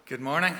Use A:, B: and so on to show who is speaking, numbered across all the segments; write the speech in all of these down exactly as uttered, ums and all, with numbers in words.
A: Good morning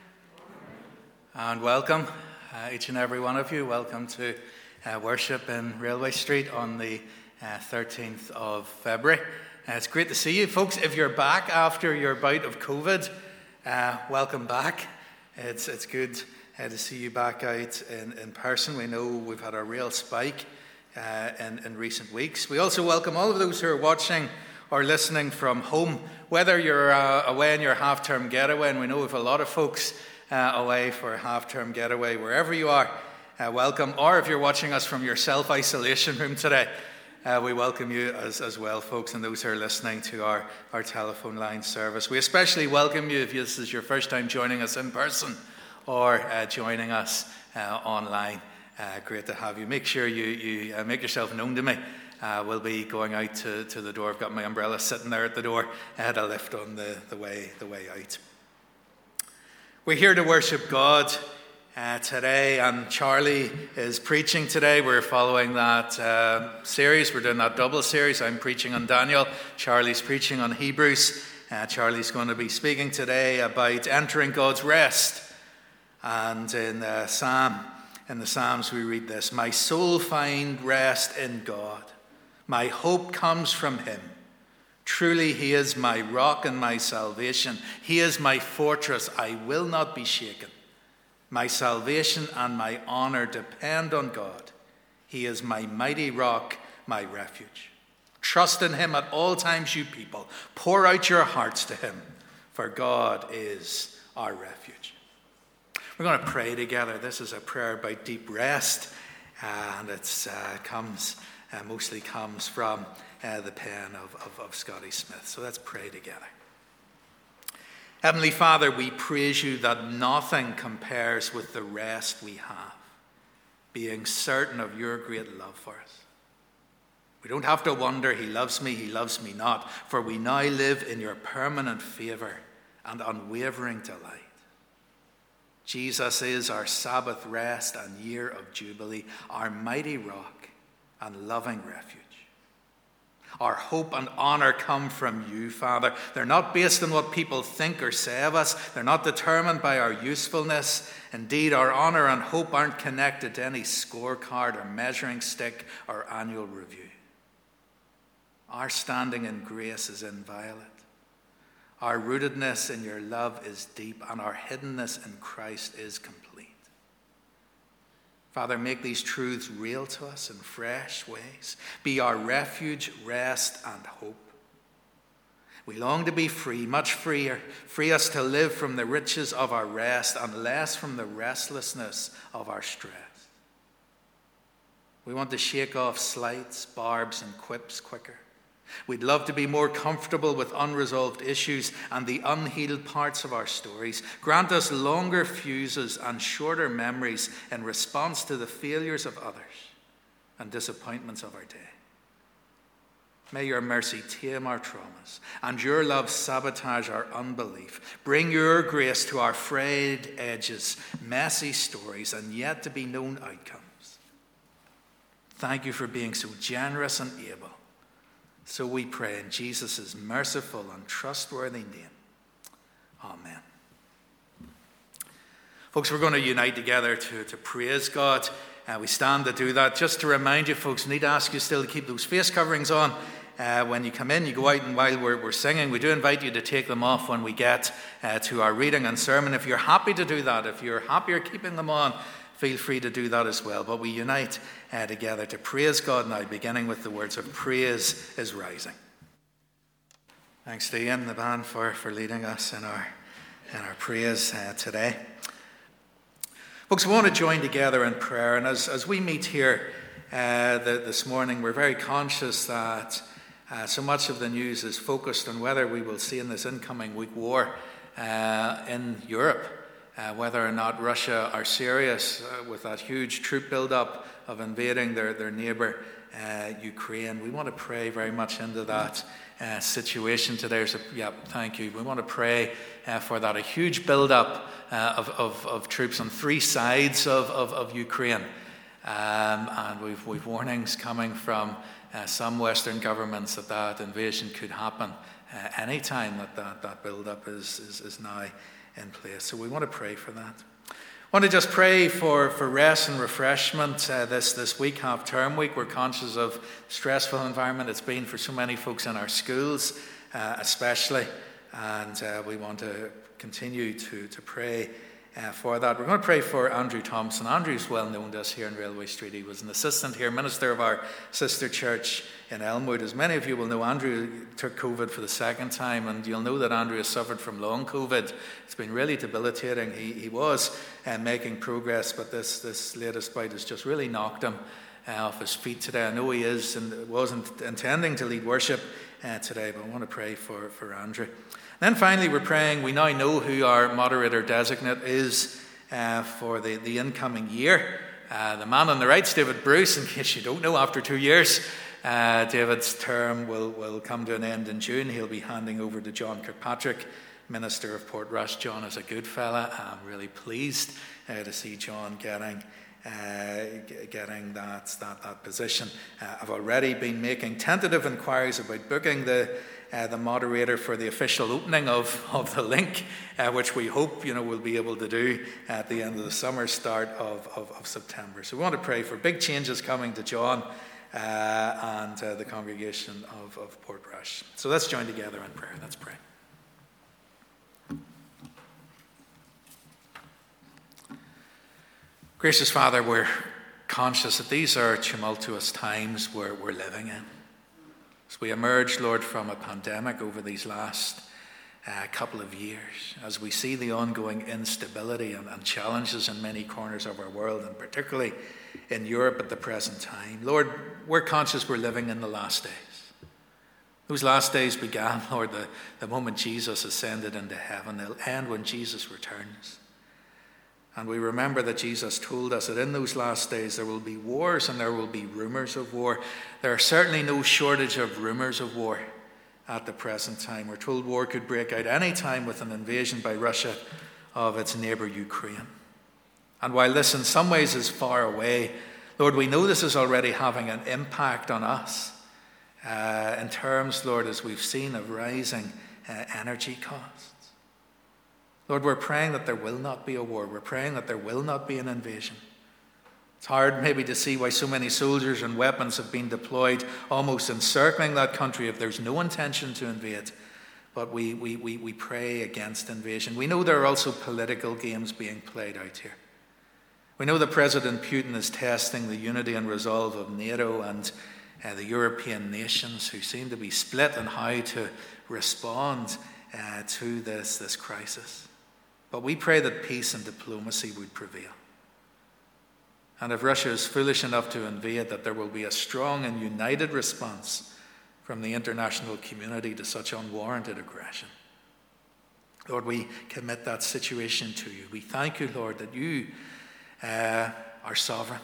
A: and welcome, uh, each and every one of you. Welcome to uh, worship in Railway Street on the uh, thirteenth of February. Uh, it's great to see you, folks. If you're back after your bout of COVID, uh, welcome back. It's it's good uh, to see you back out in, in person. We know we've had a real spike uh, in, in recent weeks. We also welcome all of those who are watching or listening from home, whether you're uh, away in your half-term getaway, and we know we have a lot of folks uh, away for a half-term getaway, wherever you are, uh, welcome. Or if you're watching us from your self-isolation room today, uh, we welcome you as, as well, folks, and those who are listening to our, our telephone line service. We especially welcome you if this is your first time joining us in person or uh, joining us uh, online. Uh, great to have you. Make sure you, you uh, make yourself known to me. Uh, we'll be going out to, to the door. I've got my umbrella sitting there at the door. I had a lift on the, the way the way out. We're here to worship God uh, today, and Charlie is preaching today. We're following that uh, series. We're doing that double series. I'm preaching on Daniel. Charlie's preaching on Hebrews. Uh, Charlie's going to be speaking today about entering God's rest. And in the Psalm, in the Psalms, we read this: "My soul find rest in God. My hope comes from him. Truly he is my rock and my salvation. He is my fortress. I will not be shaken. My salvation and my honor depend on God. He is my mighty rock, my refuge. Trust in him at all times, you people. Pour out your hearts to him, for God is our refuge." We're going to pray together. This is a prayer about deep rest, and it uh, comes... Uh, mostly comes from uh, the pen of, of, of Scotty Smith. So let's pray together. Heavenly Father, we praise you that nothing compares with the rest we have, being certain of your great love for us. We don't have to wonder, he loves me, he loves me not, for we now live in your permanent favor and unwavering delight. Jesus is our Sabbath rest and year of jubilee, our mighty rock and loving refuge. Our hope and honor come from you, Father. They're not based on what people think or say of us. They're not determined by our usefulness. Indeed, our honor and hope aren't connected to any scorecard or measuring stick or annual review. Our standing in grace is inviolate. Our rootedness in your love is deep, and our hiddenness in Christ is complete. Father, make these truths real to us in fresh ways. Be our refuge, rest, and hope. We long to be free, much freer. Free us to live from the riches of our rest and less from the restlessness of our stress. We want to shake off slights, barbs, and quips quicker. We'd love to be more comfortable with unresolved issues and the unhealed parts of our stories. Grant us longer fuses and shorter memories in response to the failures of others and disappointments of our day. May your mercy tame our traumas and your love sabotage our unbelief. Bring your grace to our frayed edges, messy stories, and yet to be known outcomes. Thank you for being so generous and able. So we pray in Jesus' merciful and trustworthy name. Amen. Folks, we're going to unite together to, to praise God. Uh, we stand to do that. Just to remind you, folks, I need to ask you still to keep those face coverings on. Uh, when you come in, you go out, and while we're, we're singing, we do invite you to take them off when we get uh, to our reading and sermon. If you're happy to do that, if you're happier keeping them on, feel free to do that as well. But we unite uh, together to praise God now, beginning with the words of "Praise is Rising." Thanks to Ian, the band, for, for leading us in our, in our praise uh, today. Folks, we want to join together in prayer. And as, as we meet here uh, the, this morning, we're very conscious that uh, so much of the news is focused on whether we will see in this incoming week war uh, in Europe. Uh, whether or not Russia are serious uh, with that huge troop build-up of invading their, their neighbour, uh, Ukraine. We want to pray very much into that uh, situation today. So, yeah, thank you. We want to pray uh, for that, a huge build-up uh, of, of, of troops on three sides of, of, of Ukraine. Um, and we've, we've warnings coming from uh, some Western governments that that invasion could happen uh, any time that that, that build-up is, is, is now in place. So we want to pray for that. I want to just pray for, for rest and refreshment uh, this, this week, half-term week. We're conscious of the stressful environment it's been for so many folks in our schools, uh, especially. And uh, we want to continue to, to pray uh, for that. We're going to pray for Andrew Thompson. Andrew's well known to us here in Railway Street. He was an assistant here, minister of our sister church in Elmwood. As many of you will know, Andrew took COVID for the second time, and you'll know that Andrew has suffered from long COVID. It's been really debilitating. He, he was uh, making progress, but this, this latest bite has just really knocked him uh, off his feet today. I know he is and wasn't intending to lead worship uh, today, but I want to pray for, for Andrew. Then finally, we're praying. We now know who our moderator designate is uh, for the, the incoming year. Uh, the man on the right's David Bruce, in case you don't know, after two years. Uh, David's term will, will come to an end in June. He'll be handing over to John Kirkpatrick, Minister of Portrush. John is a good fella. I'm really pleased uh, to see John getting uh, getting that, that, that position. Uh, I've already been making tentative inquiries about booking the Uh, the moderator for the official opening of, of the link, uh, which we hope you know we'll be able to do at the end of the summer, start of, of, of September. So we want to pray for big changes coming to John uh, and uh, the congregation of, of Portrush. So let's join together in prayer. Let's pray. Gracious Father, we're conscious that these are tumultuous times we're, we're living in. As we emerge, Lord, from a pandemic over these last uh, couple of years, as we see the ongoing instability and, and challenges in many corners of our world, and particularly in Europe at the present time, Lord, we're conscious we're living in the last days. Those last days began, Lord, the, the moment Jesus ascended into heaven. They'll end when Jesus returns. And we remember that Jesus told us that in those last days there will be wars and there will be rumors of war. There are certainly no shortage of rumors of war at the present time. We're told war could break out any time with an invasion by Russia of its neighbour Ukraine. And while this in some ways is far away, Lord, we know this is already having an impact on us uh, in terms, Lord, as we've seen, of rising uh, energy costs. Lord, we're praying that there will not be a war. We're praying that there will not be an invasion. It's hard maybe to see why so many soldiers and weapons have been deployed, almost encircling that country if there's no intention to invade. But we, we, we, we pray against invasion. We know there are also political games being played out here. We know that President Putin is testing the unity and resolve of NATO and uh, the European nations, who seem to be split on how to respond uh, to this, this crisis. But we pray that peace and diplomacy would prevail. And if Russia is foolish enough to invade, that there will be a strong and united response from the international community to such unwarranted aggression. Lord, we commit that situation to you. We thank you, Lord, that you uh, are sovereign,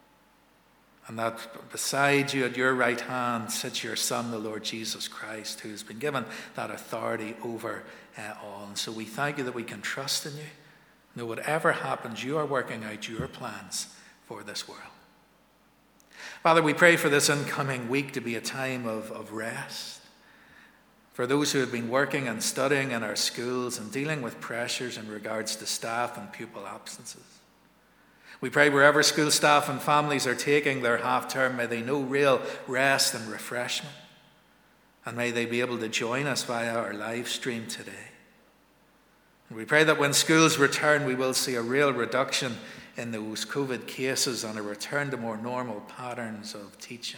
A: and that beside you at your right hand sits your Son, the Lord Jesus Christ, who has been given that authority over uh, all. And so we thank you that we can trust in you. No, whatever happens, you are working out your plans for this world. Father, we pray for this incoming week to be a time of, of rest. For those who have been working and studying in our schools and dealing with pressures in regards to staff and pupil absences. We pray wherever school staff and families are taking their half-term, may they know real rest and refreshment. And may they be able to join us via our live stream today. And we pray that when schools return, we will see a real reduction in those COVID cases and a return to more normal patterns of teaching.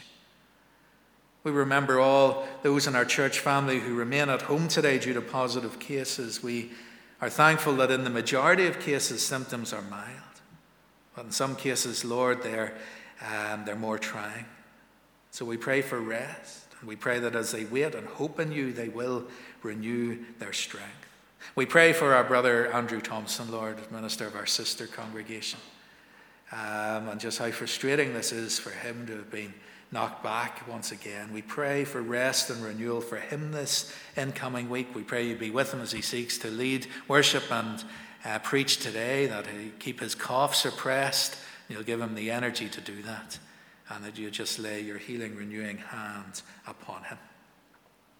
A: We remember all those in our church family who remain at home today due to positive cases. We are thankful that in the majority of cases, symptoms are mild. But in some cases, Lord, they're, um, they're more trying. So we pray for rest. And we pray that as they wait and hope in you, they will renew their strength. We pray for our brother Andrew Thompson, Lord, minister of our sister congregation. Um, and just how frustrating this is for him to have been knocked back once again. We pray for rest and renewal for him this incoming week. We pray you be with him as he seeks to lead worship and Uh, preach today, that he keep his cough suppressed. You'll give him the energy to do that, and that you just lay your healing, renewing hand upon him.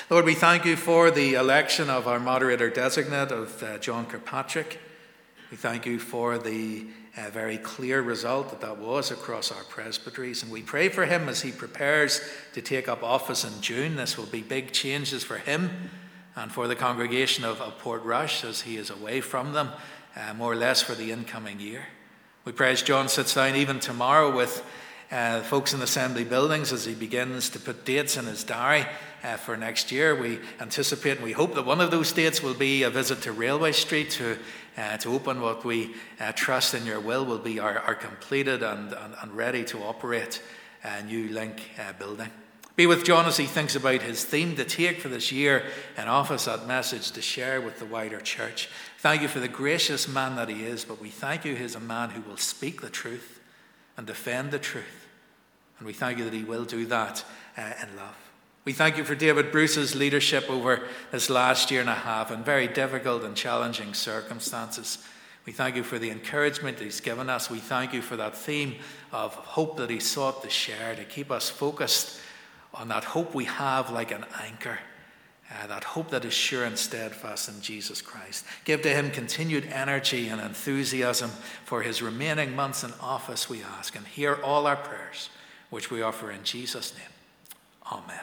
A: Lord, we thank you for the election of our moderator designate of uh, John Kirkpatrick. We thank you for the uh, very clear result that that was across our presbyteries. And we pray for him as he prepares to take up office in June. This will be big changes for him and for the congregation of, of Portrush as he is away from them, uh, more or less for the incoming year. We pray as John sits down even tomorrow with uh, folks in the assembly buildings as he begins to put dates in his diary uh, for next year. We anticipate and we hope that one of those dates will be a visit to Railway Street to uh, to open what we uh, trust in your will will be our, our completed and, and, and ready to operate uh, new Link uh, building. Be with John as he thinks about his theme to take for this year in office, that message to share with the wider church. Thank you for the gracious man that he is, but we thank you he's a man who will speak the truth and defend the truth. And we thank you that he will do that uh, in love. We thank you for David Bruce's leadership over this last year and a half in very difficult and challenging circumstances. We thank you for the encouragement that he's given us. We thank you for that theme of hope that he sought to share, to keep us focused on that hope we have like an anchor, uh, that hope that is sure and steadfast in Jesus Christ. Give to him continued energy and enthusiasm for his remaining months in office, we ask, and hear all our prayers, which we offer in Jesus' name. Amen.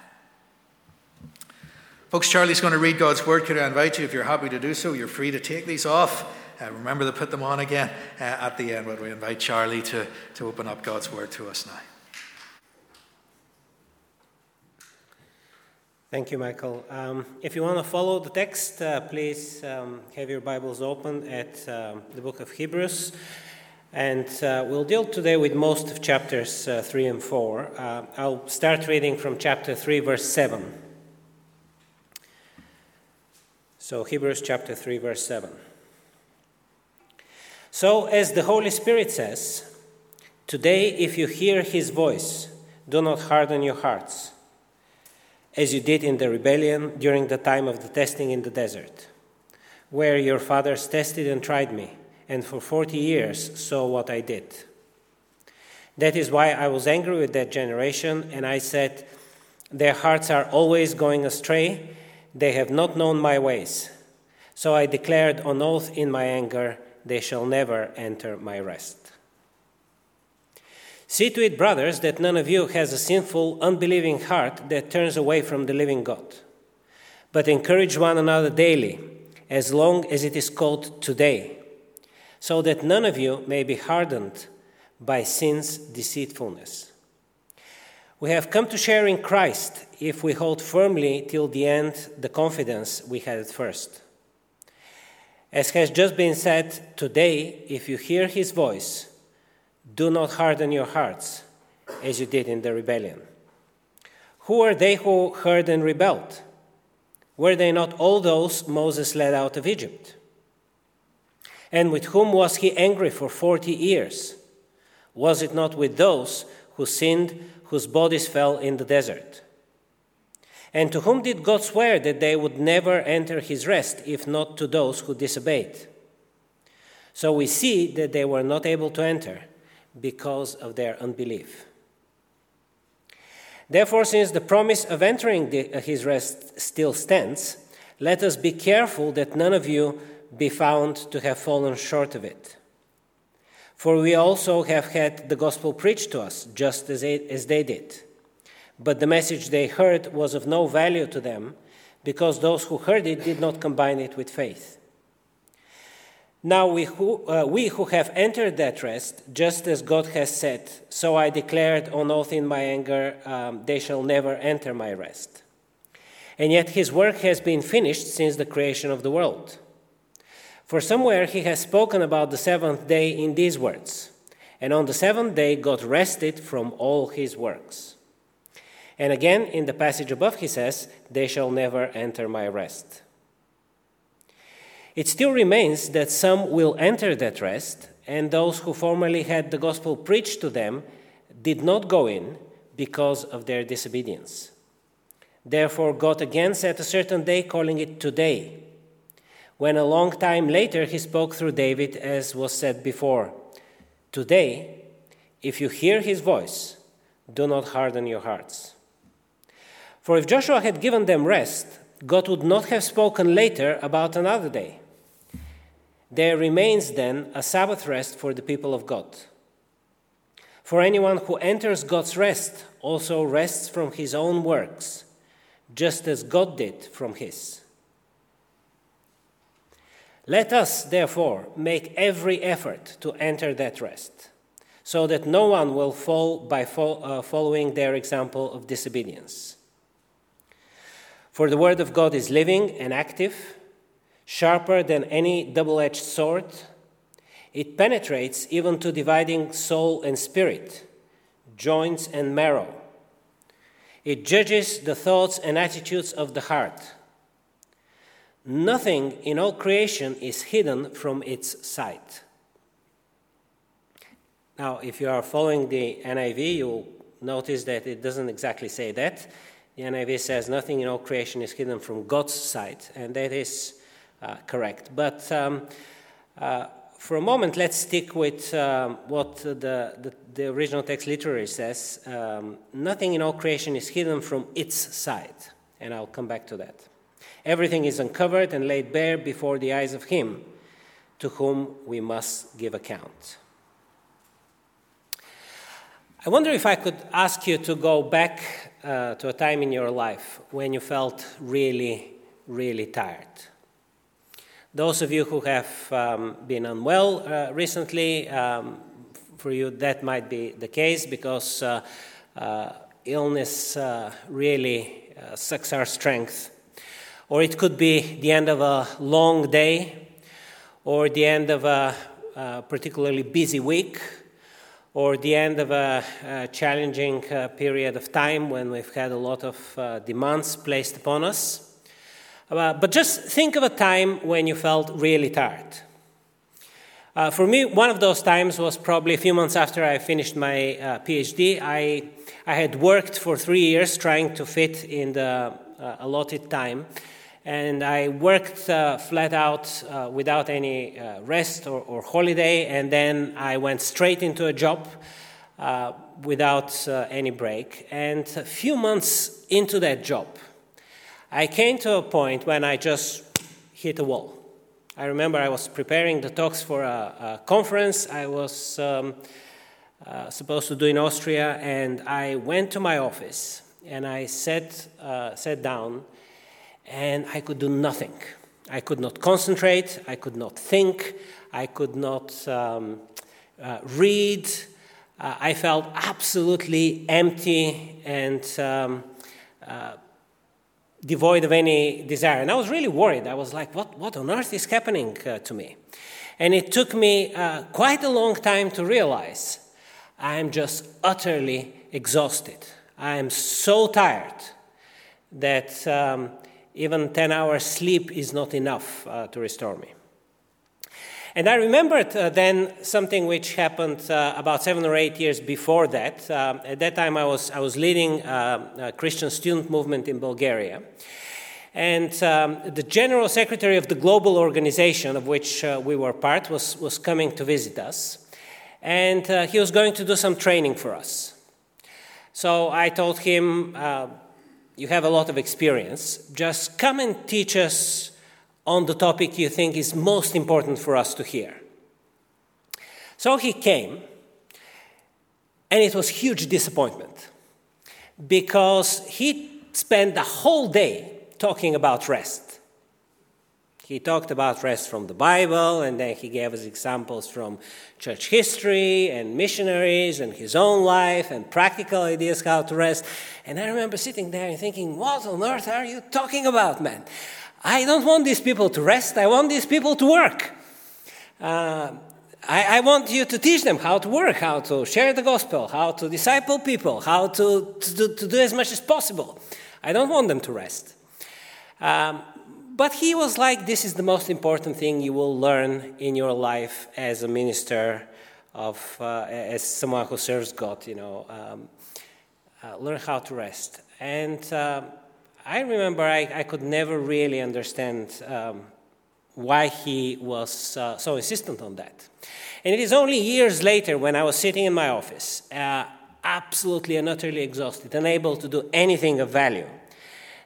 A: Folks, Charlie's going to read God's word. Could I invite you, if you're happy to do so, you're free to take these off. Uh, remember to put them on again uh, at the end, but we invite Charlie to, to open up God's word to us now.
B: Thank you, Michael. Um, if you want to follow the text, uh, please um, have your Bibles open at um, the book of Hebrews. And uh, we'll deal today with most of chapters uh, three and four. Uh, I'll start reading from chapter three, verse seven. So Hebrews chapter three, verse seven. So as the Holy Spirit says, today if you hear his voice, do not harden your hearts, as you did in the rebellion during the time of the testing in the desert, where your fathers tested and tried me, and for forty years saw what I did. That is why I was angry with that generation, and I said, their hearts are always going astray, they have not known my ways. So I declared on oath in my anger, they shall never enter my rest. See to it, brothers, that none of you has a sinful, unbelieving heart that turns away from the living God. But encourage one another daily, as long as it is called today, so that none of you may be hardened by sin's deceitfulness. We have come to share in Christ if we hold firmly till the end the confidence we had at first. As has just been said, today, if you hear his voice, do not harden your hearts, as you did in the rebellion. Who are they who heard and rebelled? Were they not all those Moses led out of Egypt? And with whom was he angry for forty years? Was it not with those who sinned, whose bodies fell in the desert? And to whom did God swear that they would never enter his rest, if not to those who disobeyed? So we see that they were not able to enter because of their unbelief. Therefore, since the promise of entering the, uh, his rest still stands, let us be careful that none of you be found to have fallen short of it. For we also have had the gospel preached to us, just as, it, as they did. But the message they heard was of no value to them, because those who heard it did not combine it with faith. Now we who, uh, we who have entered that rest, just as God has said, so I declared on oath in my anger, um, they shall never enter my rest. And yet his work has been finished since the creation of the world. For somewhere he has spoken about the seventh day in these words, and on the seventh day God rested from all his works. And again, in the passage above he says, they shall never enter my rest. It still remains that some will enter that rest, and those who formerly had the gospel preached to them did not go in because of their disobedience. Therefore, God again set a certain day, calling it today, when a long time later he spoke through David, as was said before, today, if you hear his voice, do not harden your hearts. For if Joshua had given them rest, God would not have spoken later about another day. There remains then a Sabbath rest for the people of God. For anyone who enters God's rest also rests from his own works, just as God did from his. Let us, therefore, make every effort to enter that rest, so that no one will fall by fo- uh, following their example of disobedience. For the word of God is living and active, sharper than any double-edged sword. It penetrates even to dividing soul and spirit, joints and marrow. It judges the thoughts and attitudes of the heart. Nothing in all creation is hidden from its sight. Now, if you are following the N I V, you'll notice that it doesn't exactly say that. The N I V says nothing in all creation is hidden from God's sight, and that is uh, correct. But um, uh, for a moment, let's stick with um, what the, the, the original text literally says. Um, nothing in all creation is hidden from its sight, and I'll come back to that. Everything is uncovered and laid bare before the eyes of him to whom we must give account. I wonder if I could ask you to go back uh, to a time in your life when you felt really, really tired. Those of you who have um, been unwell uh, recently, um, for you that might be the case because uh, uh, illness uh, really uh, sucks our strength. Or it could be the end of a long day, or the end of a, a particularly busy week, or the end of a, a challenging uh, period of time when we've had a lot of uh, demands placed upon us. Uh, but just think of a time when you felt really tired. Uh, for me, one of those times was probably a few months after I finished my uh, PhD. I, I had worked for three years trying to fit in the uh, allotted time. And I worked uh, flat out uh, without any uh, rest or, or holiday, and then I went straight into a job uh, without uh, any break. And a few months into that job, I came to a point when I just hit a wall. I remember I was preparing the talks for a, a conference I was um, uh, supposed to do in Austria, and I went to my office, and I sat, uh, sat down, and I could do nothing. I could not concentrate, I could not think, I could not um, uh, read. Uh, I felt absolutely empty and um, uh, devoid of any desire. And I was really worried. I was like, what, what on earth is happening uh, to me? And it took me uh, quite a long time to realize I am just utterly exhausted. I am so tired that um, even ten hours sleep is not enough uh, to restore me. And I remembered uh, then something which happened uh, about seven or eight years before that. Um, at that time, I was I was leading uh, a Christian student movement in Bulgaria. And um, the general secretary of the global organization of which uh, we were part was, was coming to visit us. And uh, he was going to do some training for us. So I told him, uh, you have a lot of experience. Just come and teach us on the topic you think is most important for us to hear. So he came, and it was huge disappointment because he spent the whole day talking about rest. He talked about rest from the Bible, and then he gave us examples from church history and missionaries and his own life and practical ideas how to rest. And I remember sitting there and thinking, what on earth are you talking about, man? I don't want these people to rest. I want these people to work. Uh, I, I want you to teach them how to work, how to share the gospel, how to disciple people, how to, to, to do as much as possible. I don't want them to rest. Um, But he was like, this is the most important thing you will learn in your life as a minister, of, uh, as someone who serves God, you know, um, uh, learn how to rest. And uh, I remember I, I could never really understand um, why he was uh, so insistent on that. And it is only years later when I was sitting in my office, uh, absolutely and utterly exhausted, unable to do anything of value,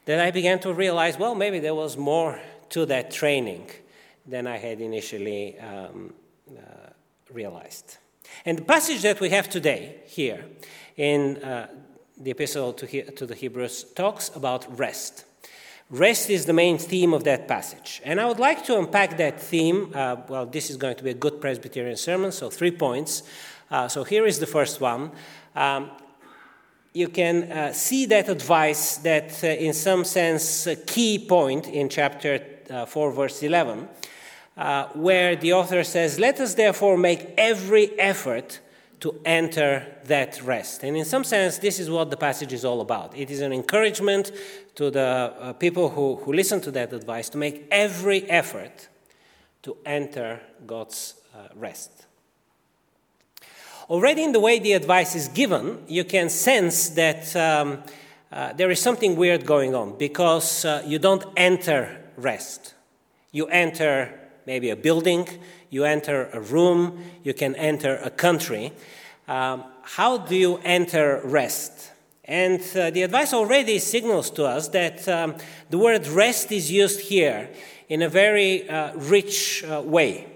B: that I began to realize, well, maybe there was more to that training than I had initially um, uh, realized. And the passage that we have today here in uh, the epistle to, he- to the Hebrews talks about rest. Rest is the main theme of that passage. And I would like to unpack that theme. Uh, well, this is going to be a good Presbyterian sermon, so three points. Uh, so here is the first one. Um, you can uh, see that advice, that uh, in some sense a key point in chapter uh, four, verse eleven, uh, where the author says, "Let us therefore make every effort to enter that rest." And in some sense, this is what the passage is all about. It is an encouragement to the uh, people who, who listen to that advice to make every effort to enter God's uh, rest. Already in the way the advice is given, you can sense that um, uh, there is something weird going on, because uh, you don't enter rest. You enter maybe a building, you enter a room, you can enter a country. Um, how do you enter rest? And uh, the advice already signals to us that um, the word rest is used here in a very uh, rich uh, way.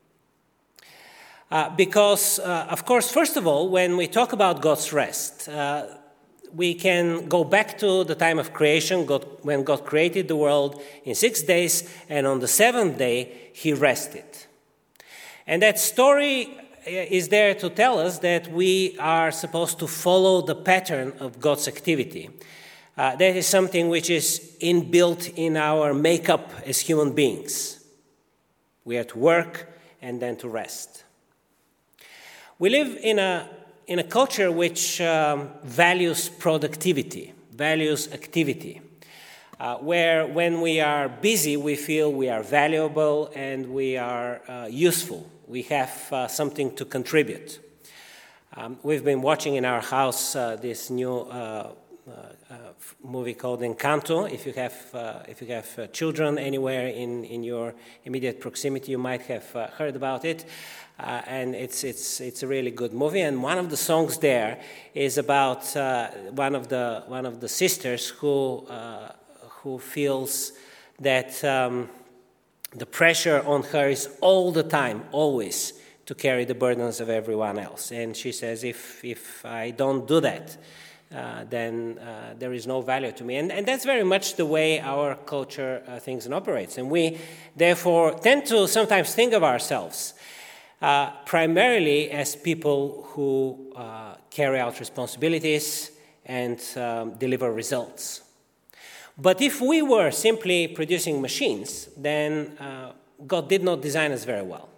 B: Uh, because, uh, of course, first of all, when we talk about God's rest, uh, we can go back to the time of creation, God, when God created the world in six days, and on the seventh day, he rested. And that story is there to tell us that we are supposed to follow the pattern of God's activity. Uh, that is something which is inbuilt in our makeup as human beings. We are to work and then to rest. We live in a in a culture which um, values productivity, values activity, uh, where when we are busy, we feel we are valuable and we are uh, useful. We have uh, something to contribute. Um, we've been watching in our house uh, this new uh, uh, uh, movie called Encanto. If you have uh, if you have uh, children anywhere in, in your immediate proximity, you might have uh, heard about it. Uh, and it's it's it's a really good movie. And one of the songs there is about uh, one of the one of the sisters who uh, who feels that um, the pressure on her is all the time, always, to carry the burdens of everyone else. And she says, if if I don't do that, uh, then uh, there is no value to me. And and that's very much the way our culture uh, thinks and operates. And we therefore tend to sometimes think of ourselves Uh, primarily as people who uh, carry out responsibilities and um, deliver results. But if we were simply producing machines, then uh, God did not design us very well.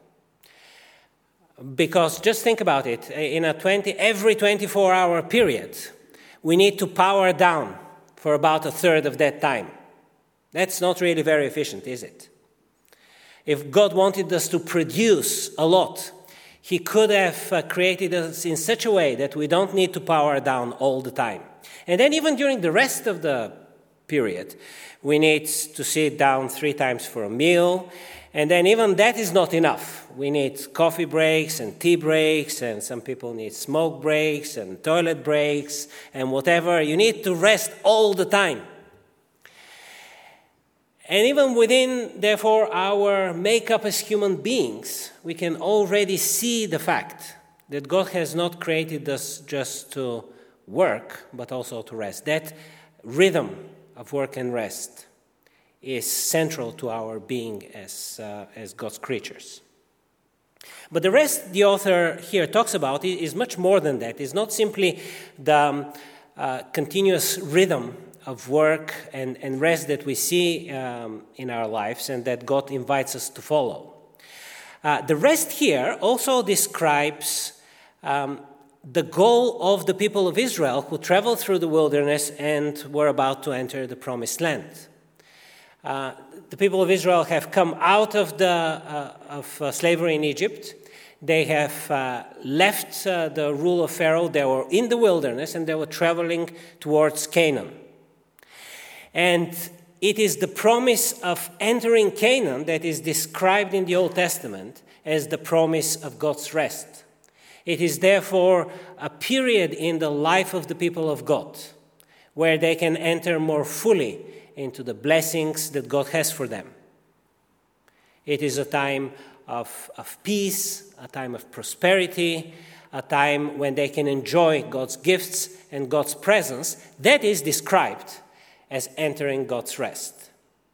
B: Because just think about it, in a twenty every twenty-four hour period, we need to power down for about a third of that time. That's not really very efficient, is it? If God wanted us to produce a lot, he could have uh, created us in such a way that we don't need to power down all the time. And then even during the rest of the period, we need to sit down three times for a meal. And then even that is not enough. We need coffee breaks and tea breaks, and some people need smoke breaks and toilet breaks and whatever. You need to rest all the time. And even within, therefore, our makeup as human beings, we can already see the fact that God has not created us just to work, but also to rest. That rhythm of work and rest is central to our being as, uh, as God's creatures. But the rest the author here talks about is much more than that. It's not simply the um, uh, continuous rhythm of work and, and rest that we see um, in our lives and that God invites us to follow. Uh, the rest here also describes um, the goal of the people of Israel who traveled through the wilderness and were about to enter the promised land. Uh, the people of Israel have come out of, the, uh, of uh, slavery in Egypt. They have uh, left uh, the rule of Pharaoh. They were in the wilderness and they were traveling towards Canaan. And it is the promise of entering Canaan that is described in the Old Testament as the promise of God's rest. It is therefore a period in the life of the people of God where they can enter more fully into the blessings that God has for them. It is a time of, of peace, a time of prosperity, a time when they can enjoy God's gifts and God's presence. That is described as entering God's rest.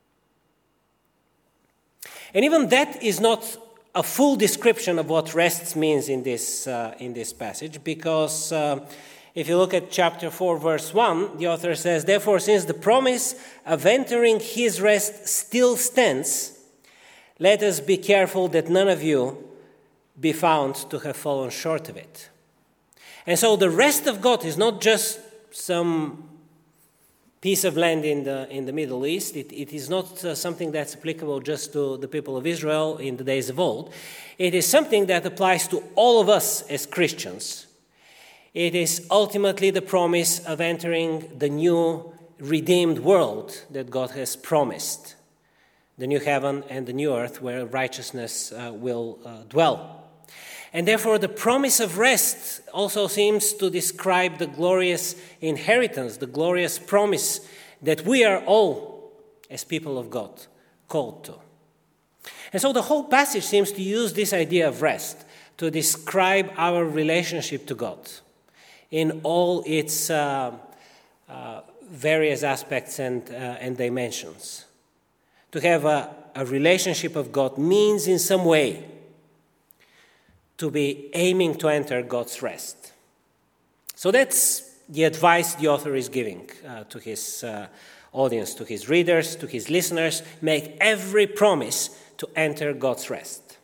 B: And even that is not a full description of what rest means in this, uh, in this passage, because uh, if you look at chapter four, verse one, the author says, "Therefore, since the promise of entering his rest still stands, let us be careful that none of you be found to have fallen short of it." And so the rest of God is not just some piece of land in the in the Middle East. It, it is not uh, something that's applicable just to the people of Israel in the days of old. It is something that applies to all of us as Christians. It is ultimately the promise of entering the new redeemed world that God has promised, the new heaven and the new earth where righteousness uh, will uh, dwell. And therefore, the promise of rest also seems to describe the glorious inheritance, the glorious promise that we are all, as people of God, called to. And so the whole passage seems to use this idea of rest to describe our relationship to God in all its uh, uh, various aspects and, uh, and dimensions. To have a, a relationship of God means in some way to be aiming to enter God's rest. So that's the advice the author is giving uh, to his uh, audience, to his readers, to his listeners. Make every promise to enter God's rest.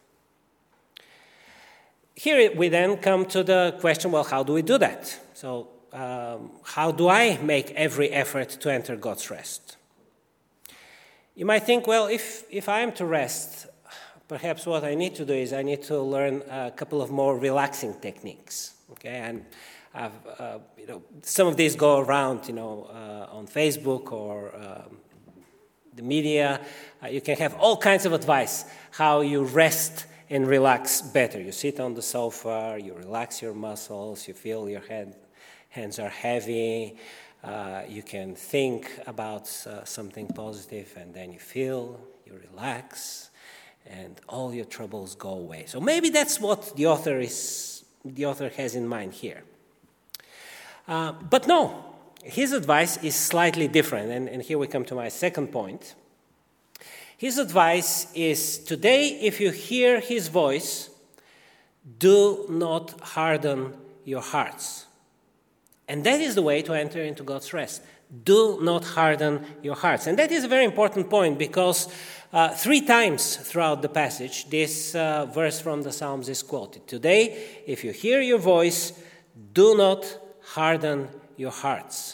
B: Here we then come to the question, well, how do we do that? So um, how do I make every effort to enter God's rest? You might think, well, if, if I am to rest, perhaps what I need to do is I need to learn a couple of more relaxing techniques. Okay, and I've, uh, you know, some of these go around, you know, uh, on Facebook or um, the media. Uh, you can have all kinds of advice how you rest and relax better. You sit on the sofa, you relax your muscles, you feel your head, hands are heavy. Uh, you can think about uh, something positive, and then you feel, you relax, and all your troubles go away. So maybe that's what the author is. The author has in mind here. Uh, but no, his advice is slightly different, and, and here we come to my second point. His advice is, today, if you hear his voice, do not harden your hearts. And that is the way to enter into God's rest. Do not harden your hearts. And that is a very important point, because uh, three times throughout the passage, this uh, verse from the Psalms is quoted. Today, if you hear your voice, do not harden your hearts.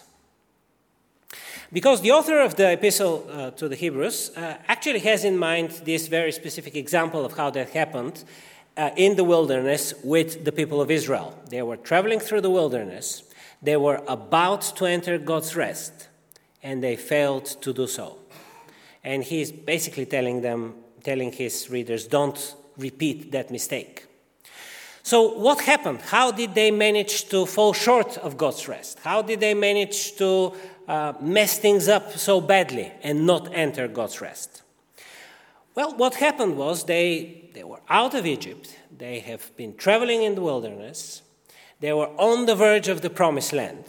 B: Because the author of the epistle uh, to the Hebrews uh, actually has in mind this very specific example of how that happened uh, in the wilderness with the people of Israel. They were traveling through the wilderness. They were about to enter God's rest, and they failed to do so. And he's basically telling them, telling his readers, don't repeat that mistake. So what happened? How did they manage to fall short of God's rest? How did they manage to uh, mess things up so badly and not enter God's rest? Well, what happened was they, they were out of Egypt. They have been traveling in the wilderness. They were on the verge of the promised land.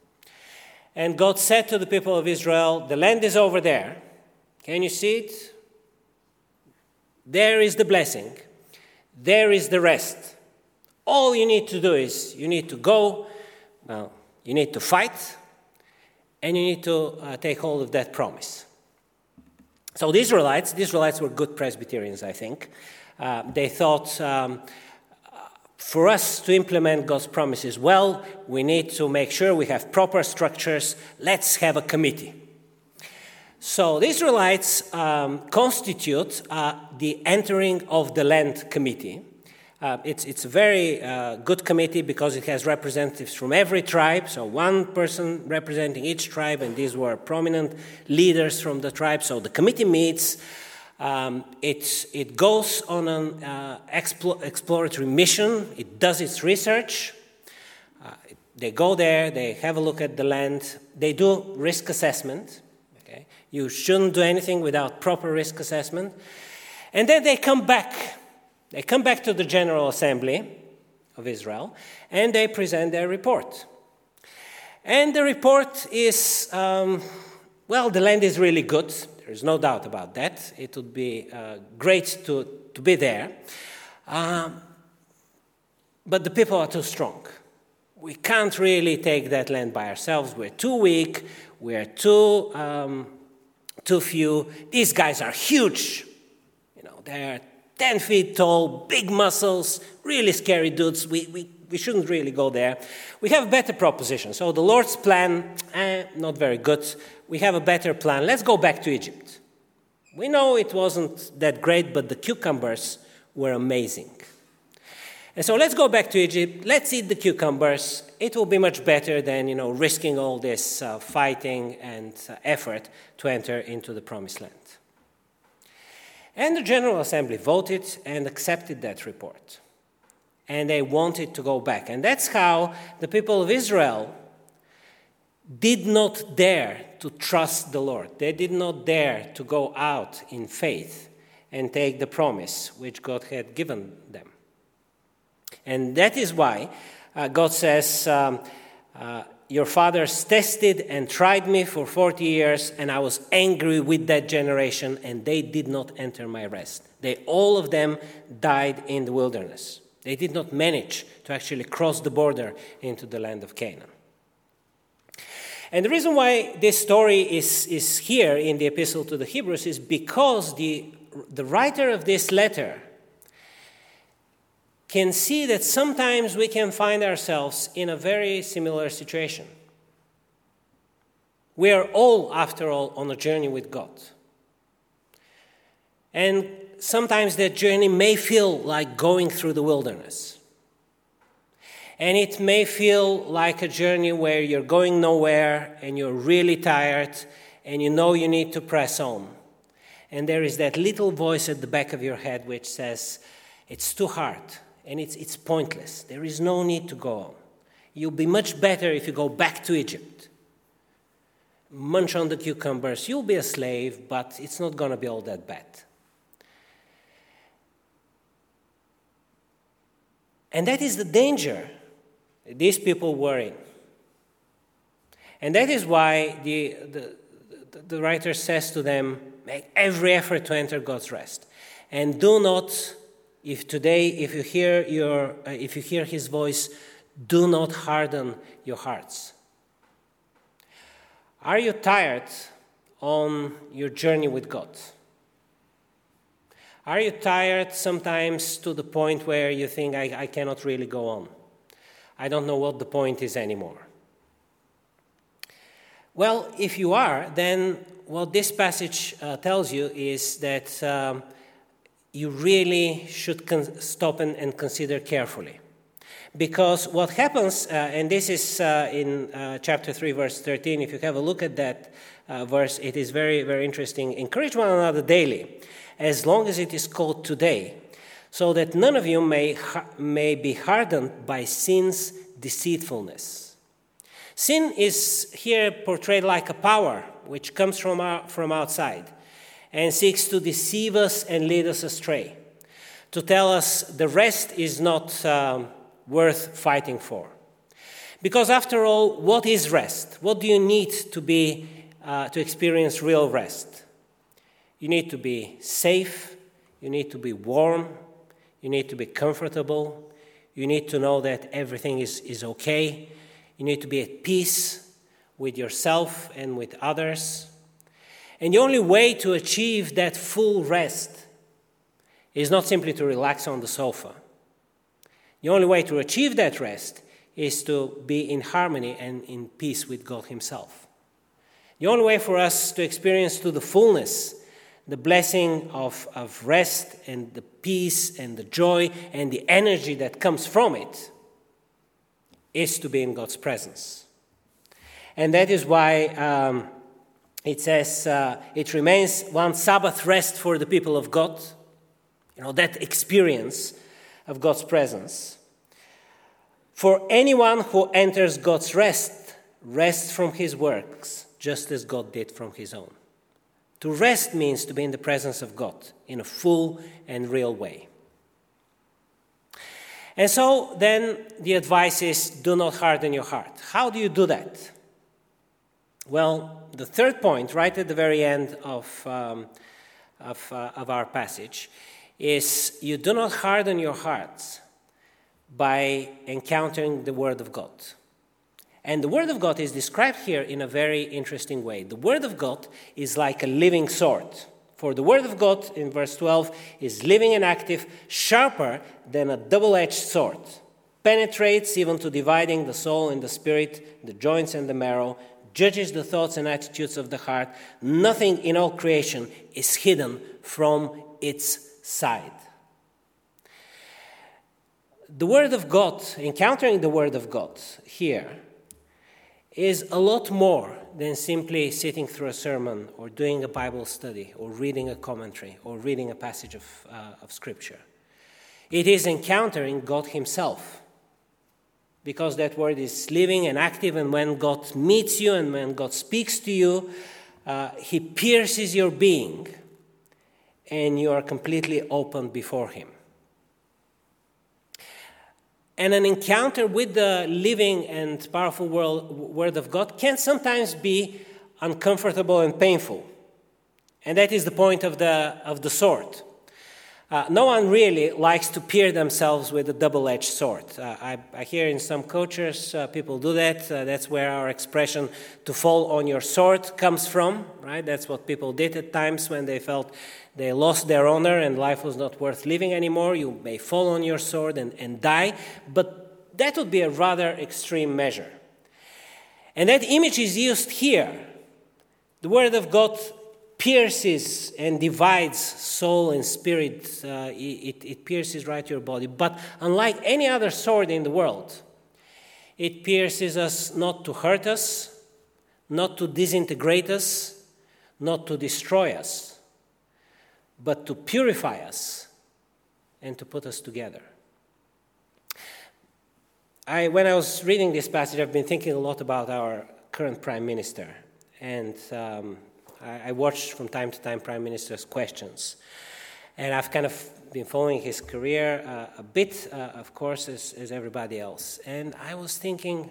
B: And God said to the people of Israel, the land is over there. Can you see it? There is the blessing. There is the rest. All you need to do is you need to go, well, you need to fight, and you need to uh, take hold of that promise. So the Israelites, the Israelites were good Presbyterians, I think. Uh, they thought, um, for us to implement God's promises well, we need to make sure we have proper structures. Let's have a committee. So the Israelites um, constitute uh, the Entering of the Land Committee. Uh, it's, it's a very uh, good committee because it has representatives from every tribe, so one person representing each tribe, and these were prominent leaders from the tribe. So the committee meets. Um, it, it goes on an uh, explo- exploratory mission. It does its research. Uh, it they go there, they have a look at the land, they do risk assessment. Okay? You shouldn't do anything without proper risk assessment. And then they come back. They come back to the General Assembly of Israel, and they present their report. And the report is, um, well, the land is really good. There's no doubt about that. It would be uh, great to, to be there. Um, but the people are too strong. We can't really take that land by ourselves. We're too weak. We're too, um, too few. These guys are huge. You know, they're ten feet tall, big muscles, really scary dudes. We, we, we shouldn't really go there. We have a better proposition. So the Lord's plan, eh, not very good. We have a better plan. Let's go back to Egypt. We know it wasn't that great, but the cucumbers were amazing. And so let's go back to Egypt. Let's eat the cucumbers. It will be much better than, you know, risking all this uh, fighting and uh, effort to enter into the Promised Land. And the General Assembly voted and accepted that report. And they wanted to go back. And that's how the people of Israel did not dare to trust the Lord. They did not dare to go out in faith and take the promise which God had given them. And that is why uh, God says, um, uh, your fathers tested and tried me for forty years, and I was angry with that generation, and they did not enter my rest. They, all of them died in the wilderness. They did not manage to actually cross the border into the land of Canaan. And the reason why this story is, is here in the Epistle to the Hebrews is because the, the writer of this letter can see that sometimes we can find ourselves in a very similar situation. We are all, after all, on a journey with God. And sometimes that journey may feel like going through the wilderness. And it may feel like a journey where you're going nowhere and you're really tired and you know you need to press on. And there is that little voice at the back of your head which says, it's too hard. And it's, it's pointless. There is no need to go on. You'll be much better if you go back to Egypt. Munch on the cucumbers. You'll be a slave, but it's not going to be all that bad. And that is the danger these people were in. And that is why the, the, the, the writer says to them, make every effort to enter God's rest. And do not... If today, if you hear your, uh, if you hear His voice, do not harden your hearts. Are you tired on your journey with God? Are you tired sometimes to the point where you think, I, I cannot really go on? I don't know what the point is anymore. Well, if you are, then what this passage uh, tells you is that um, you really should con- stop and, and consider carefully. Because what happens, uh, and this is uh, in uh, chapter three, verse thirteen, if you have a look at that uh, verse, it is very, very interesting. Encourage one another daily, as long as it is called today, so that none of you may, ha- may be hardened by sin's deceitfulness. Sin is here portrayed like a power which comes from, our, from outside and seeks to deceive us and lead us astray, to tell us the rest is not um, worth fighting for. Because after all, what is rest? What do you need to be uh, to experience real rest? You need to be safe, you need to be warm, you need to be comfortable, you need to know that everything is, is okay, you need to be at peace with yourself and with others. And the only way to achieve that full rest is not simply to relax on the sofa. The only way to achieve that rest is to be in harmony and in peace with God Himself. The only way for us to experience to the fullness the blessing of, of rest and the peace and the joy and the energy that comes from it is to be in God's presence. And that is why um, it says uh, it remains one Sabbath rest for the people of God. You know, that experience of God's presence. For anyone who enters God's rest, rests from his works, just as God did from his own. To rest means to be in the presence of God in a full and real way. And so then the advice is, do not harden your heart. How do you do that? Well, the third point, right at the very end of, um, of, uh, of our passage, is you do not harden your hearts by encountering the Word of God. And the Word of God is described here in a very interesting way. The Word of God is like a living sword. For the Word of God, in verse twelve, is living and active, sharper than a double-edged sword, penetrates even to dividing the soul and the spirit, the joints and the marrow, judges the thoughts and attitudes of the heart. Nothing in all creation is hidden from its sight. The Word of God, encountering the Word of God here, is a lot more than simply sitting through a sermon or doing a Bible study or reading a commentary or reading a passage of, uh, of Scripture. It is encountering God himself, because that Word is living and active, and when God meets you and when God speaks to you, uh, he pierces your being and you are completely open before him. And an encounter with the living and powerful world, Word of God can sometimes be uncomfortable and painful. And that is the point of the, of the sword. Uh, no one really likes to pierce themselves with a double-edged sword. Uh, I, I hear in some cultures uh, people do that. Uh, that's where our expression, to fall on your sword, comes from, right? That's what people did at times when they felt they lost their honor and life was not worth living anymore. You may fall on your sword and, and die, but that would be a rather extreme measure. And that image is used here. The Word of God pierces and divides soul and spirit. Uh, it, it pierces right your body. But unlike any other sword in the world, it pierces us not to hurt us, not to disintegrate us, not to destroy us, but to purify us and to put us together. I, when I was reading this passage, I've been thinking a lot about our current Prime Minister. And um, I, I watch from time to time Prime Minister's questions. And I've kind of been following his career uh, a bit, uh, of course, as, as everybody else. And I was thinking,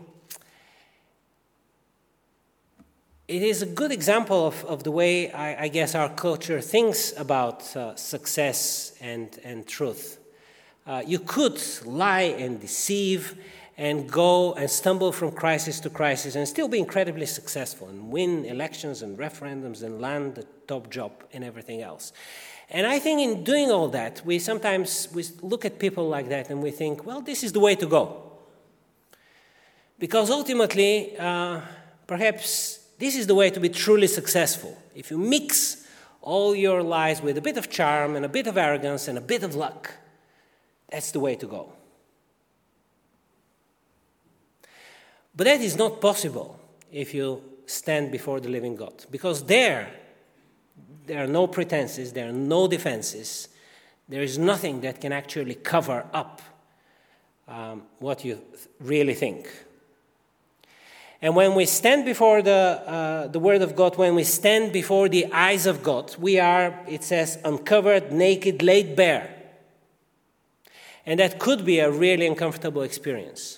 B: it is a good example of, of the way I, I guess our culture thinks about uh, success and, and truth. Uh, you could lie and deceive and go and stumble from crisis to crisis and still be incredibly successful and win elections and referendums and land the top job and everything else. And I think in doing all that, we sometimes we look at people like that and we think, well, this is the way to go. Because ultimately, uh, perhaps this is the way to be truly successful. If you mix all your lies with a bit of charm and a bit of arrogance and a bit of luck, that's the way to go. But that is not possible if you stand before the living God. Because there, there are no pretenses, there are no defenses. There is nothing that can actually cover up um, what you th- really think. And when we stand before the, uh, the Word of God, when we stand before the eyes of God, we are, it says, uncovered, naked, laid bare. And that could be a really uncomfortable experience.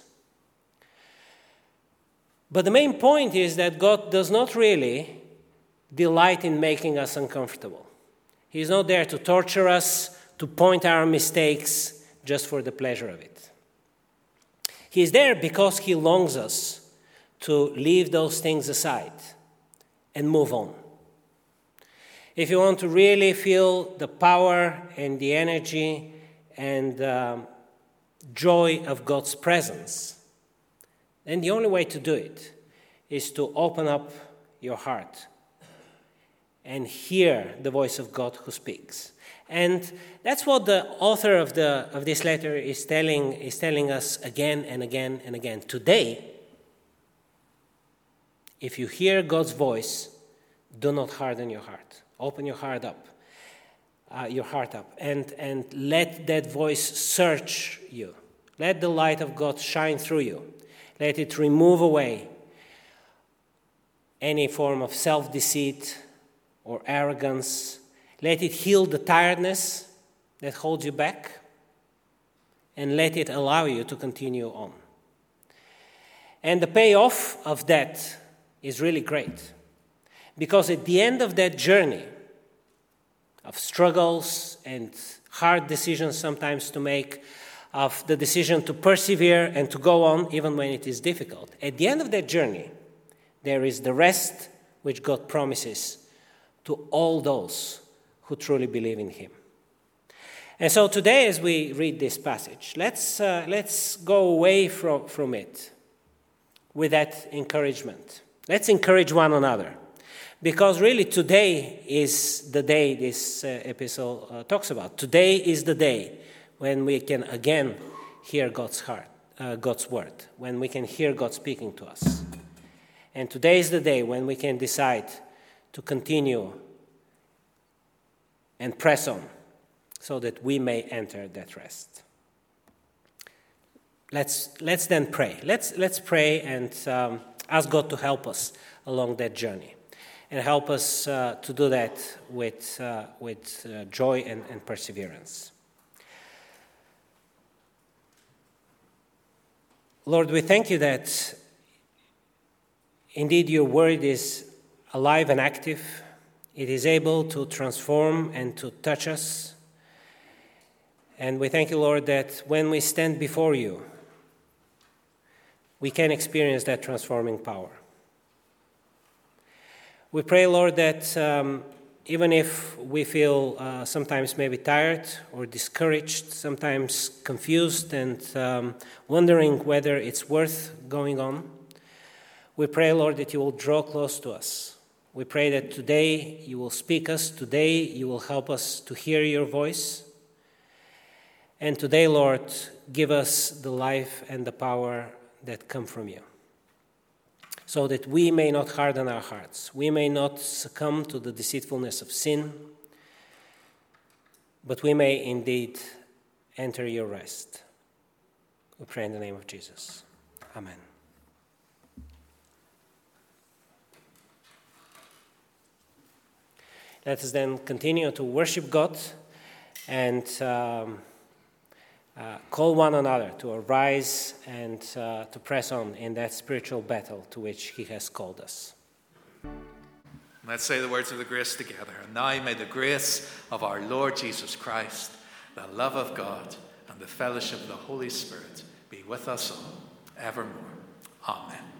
B: But the main point is that God does not really delight in making us uncomfortable. He's not there to torture us, to point our mistakes just for the pleasure of it. He's there because he longs us to leave those things aside and move on. If you want to really feel the power and the energy and um, joy of God's presence, then the only way to do it is to open up your heart and hear the voice of God who speaks. And that's what the author of the of this letter is telling is telling us again and again and again. Today, if you hear God's voice, do not harden your heart. Open your heart up, uh, your heart up, and and let that voice search you. Let the light of God shine through you. Let it remove away any form of self-deceit or arrogance. Let it heal the tiredness that holds you back. And let it allow you to continue on. And the payoff of that is really great. Because at the end of that journey of struggles and hard decisions sometimes to make, of the decision to persevere and to go on even when it is difficult, at the end of that journey, there is the rest which God promises to all those who truly believe in him. And so today, as we read this passage, let's, uh, let's go away from, from it with that encouragement. Let's encourage one another. Because really today is the day this uh, epistle uh, talks about. Today is the day when we can again hear God's heart, uh, God's word, when we can hear God speaking to us. And today is the day when we can decide to continue and press on, so that we may enter that rest. Let's let's then pray. Let's let's pray and um, ask God to help us along that journey, and help us uh, to do that with uh, with uh, joy and, and perseverance. Lord, we thank you that indeed your word is alive and active. It is able to transform and to touch us. And we thank you, Lord, that when we stand before you, we can experience that transforming power. We pray, Lord, that um, even if we feel uh, sometimes maybe tired or discouraged, sometimes confused and um, wondering whether it's worth going on, we pray, Lord, that you will draw close to us. We pray that today you will speak us, today you will help us to hear your voice. And today, Lord, give us the life and the power that come from you, so that we may not harden our hearts, we may not succumb to the deceitfulness of sin, but we may indeed enter your rest. We pray in the name of Jesus. Amen. Let us then continue to worship God and um, Uh, call one another to arise and uh, to press on in that spiritual battle to which he has called us.
A: Let's say the words of the grace together. And now may the grace of our Lord Jesus Christ, the love of God, and the fellowship of the Holy Spirit be with us all evermore. Amen.